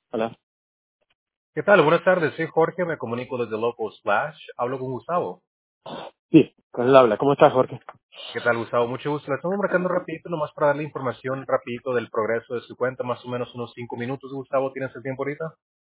Hola. ¿Qué tal? Buenas tardes, soy Jorge, me comunico desde Local Splash. Hablo con Gustavo. Sí, con él habla. ¿Cómo estás, Jorge? ¿Qué tal, Gustavo? Mucho gusto. Le estamos marcando rapidito, nomás para darle información rapidito del progreso de su cuenta, más o menos unos 5 minutos, Gustavo. ¿Tienes el tiempo ahorita?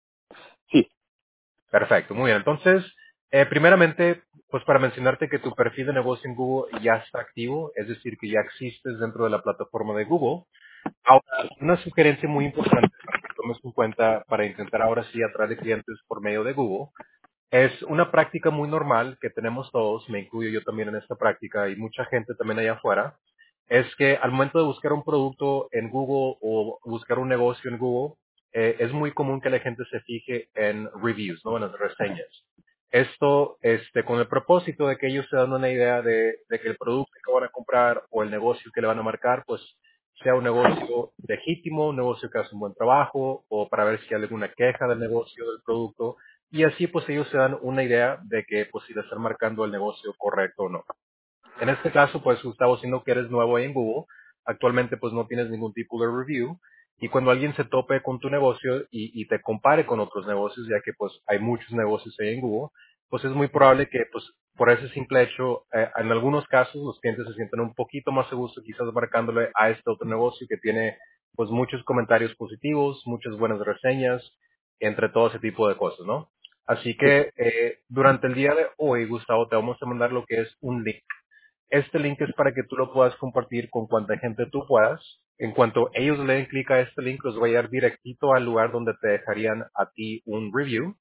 Sí, Perfecto, muy bien. Entonces, primeramente, pues para mencionarte que tu perfil de negocio en Google ya está activo, es decir, que ya existes dentro de la plataforma de Google. Ahora, una sugerencia muy importante para que tomes en cuenta para intentar ahora sí atraer clientes por medio de Google. Es una práctica muy normal que tenemos todos, me incluyo yo también en esta práctica y mucha gente también allá afuera, es que al momento de buscar un producto en Google o buscar un negocio en Google, es muy común que la gente se fije en reviews, ¿no? En las reseñas. Esto, con el propósito de que ellos se dan una idea de que el producto que van a comprar o el negocio que le van a marcar, pues sea un negocio legítimo, un negocio que hace un buen trabajo, o para ver si hay alguna queja del negocio, del producto, y así pues ellos se dan una idea de que pues si le están marcando el negocio correcto o no. En este caso, pues Gustavo, siendo que eres nuevo ahí en Google, actualmente pues no tienes ningún tipo de review, y cuando alguien se tope con tu negocio y te compare con otros negocios, ya que pues hay muchos negocios ahí en Google, pues es muy probable que pues por ese simple hecho, en algunos casos los clientes se sientan un poquito más seguros quizás marcándole a este otro negocio que tiene pues muchos comentarios positivos, muchas buenas reseñas, entre todo ese tipo de cosas, ¿no? Así sí. que durante el día de hoy, Gustavo, te vamos a mandar lo que es un link. Este link es para que tú lo puedas compartir con cuanta gente tú puedas. En cuanto ellos le den clic a este link, los va a llevar directito al lugar donde te dejarían a ti un review.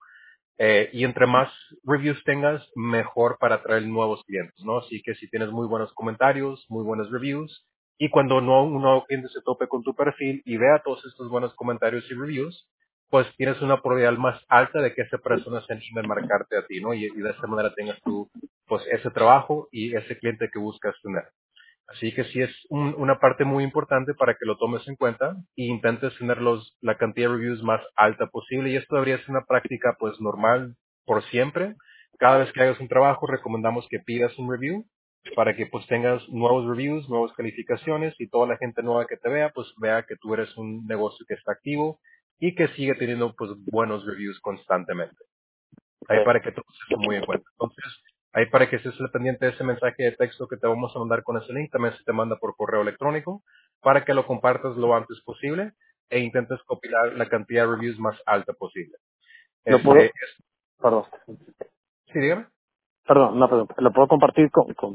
Y entre más reviews tengas, mejor para atraer nuevos clientes, ¿no? Así que si tienes muy buenos comentarios, muy buenos reviews, y cuando un nuevo cliente se tope con tu perfil y vea todos estos buenos comentarios y reviews, pues tienes una probabilidad más alta de que esa persona se anime a marcarte a ti, ¿no? Y de esa manera tengas tú, pues, ese trabajo y ese cliente que buscas tener. Así que sí es una parte muy importante para que lo tomes en cuenta e intentes tener la cantidad de reviews más alta posible. Y esto debería ser una práctica pues normal por siempre. Cada vez que hagas un trabajo recomendamos que pidas un review para que pues tengas nuevos reviews, nuevas calificaciones y toda la gente nueva que te vea pues vea que tú eres un negocio que está activo y que sigue teniendo pues buenos reviews constantemente. Ahí Eh, para que tomes eso muy en cuenta. Entonces, ahí para que estés al pendiente de ese mensaje de texto que te vamos a mandar con ese link, también se te manda por correo electrónico para que lo compartas lo antes posible e intentes copiar la cantidad de reviews más alta posible. ¿Lo puedo? Perdón. Sí, dígame. Perdón, una pregunta. ¿Lo puedo compartir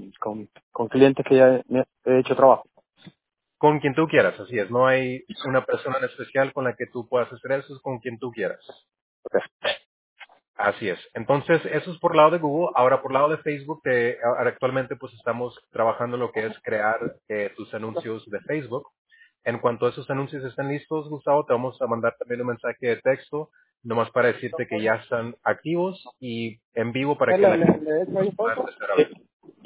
con clientes que ya he hecho trabajo? Con quien tú quieras, así es. No hay una persona en especial con la que tú puedas hacer eso, es con quien tú quieras. Ok. Así es. Entonces, eso es por lado de Google. Ahora, por lado de Facebook, ahora actualmente pues estamos trabajando en lo que es crear tus anuncios de Facebook. En cuanto a esos anuncios estén listos, Gustavo, te vamos a mandar también un mensaje de texto, nomás para decirte que ya están activos y en vivo para que la gente ¿Le he hecho ahí pueda foto? empezar a ver. Sí.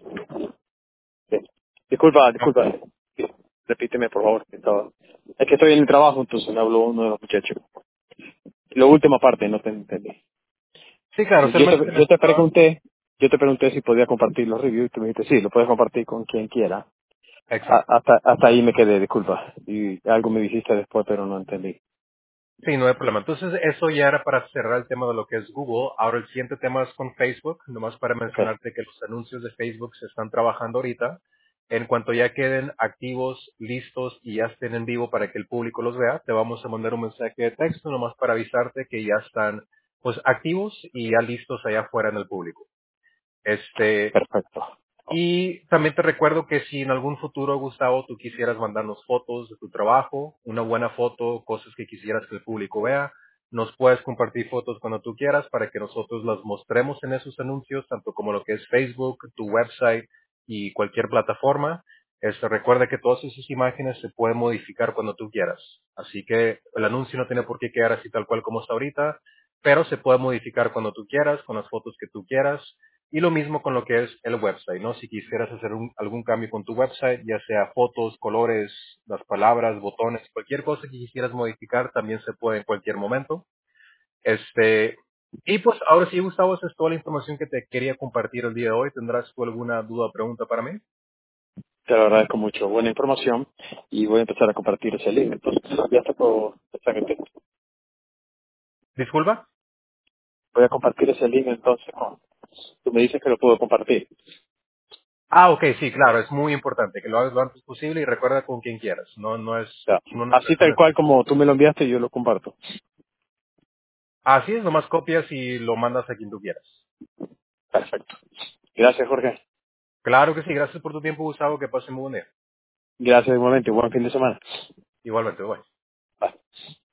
Sí. Disculpa, No, disculpa. Sí. Repíteme, por favor. Es que estoy en el trabajo, entonces me habló uno de los muchachos. La última parte, no te entendí. sí, claro, Yo solamente te, te yo te mencionaba. pregunté, yo te pregunté si podía compartir los reviews y tú me dijiste, sí, lo puedes compartir con quien quiera. Exacto. Hasta ahí me quedé, disculpa. Y algo me dijiste después, pero no entendí. Sí, no hay problema. Entonces, eso ya era para cerrar el tema de lo que es Google. Ahora el siguiente tema es con Facebook, nomás para Ok, mencionarte que los anuncios de Facebook se están trabajando ahorita. En cuanto ya queden activos, listos y ya estén en vivo para que el público los vea, te vamos a mandar un mensaje de texto nomás para avisarte que ya están pues activos y ya listos allá afuera en el público. perfecto. Y también te recuerdo que si en algún futuro, Gustavo, tú quisieras mandarnos fotos de tu trabajo, una buena foto, cosas que quisieras que el público vea, nos puedes compartir fotos cuando tú quieras para que nosotros las mostremos en esos anuncios, tanto como lo que es Facebook, tu website y cualquier plataforma. Recuerda que todas esas imágenes se pueden modificar cuando tú quieras. Así que el anuncio no tiene por qué quedar así tal cual como está ahorita, pero se puede modificar cuando tú quieras, con las fotos que tú quieras y lo mismo con lo que es el website, ¿no? Si quisieras hacer algún cambio con tu website, ya sea fotos, colores, las palabras, botones, cualquier cosa que quisieras modificar, también se puede en cualquier momento. Este, y pues ahora sí, Gustavo, esa es toda la información que te quería compartir el día de hoy. ¿Tendrás tú alguna duda o pregunta para mí? Te lo agradezco mucho. Buena información y voy a empezar a compartir ese link. Entonces, ya está todo. ¿Disculpa? Voy a compartir ese link entonces. Tú me dices que lo puedo compartir. Ah, ok, sí, claro, es muy importante que lo hagas lo antes posible y recuerda con quien quieras. O sea, No así necesitas tal una. cual como tú me lo enviaste, yo lo comparto. Así es, nomás copias y lo mandas a quien tú quieras. Perfecto. Gracias, Jorge. Claro que sí, gracias por tu tiempo, Gustavo, que pasen muy buen día. Gracias igualmente. Buen fin de semana. Igualmente, bye. Bye.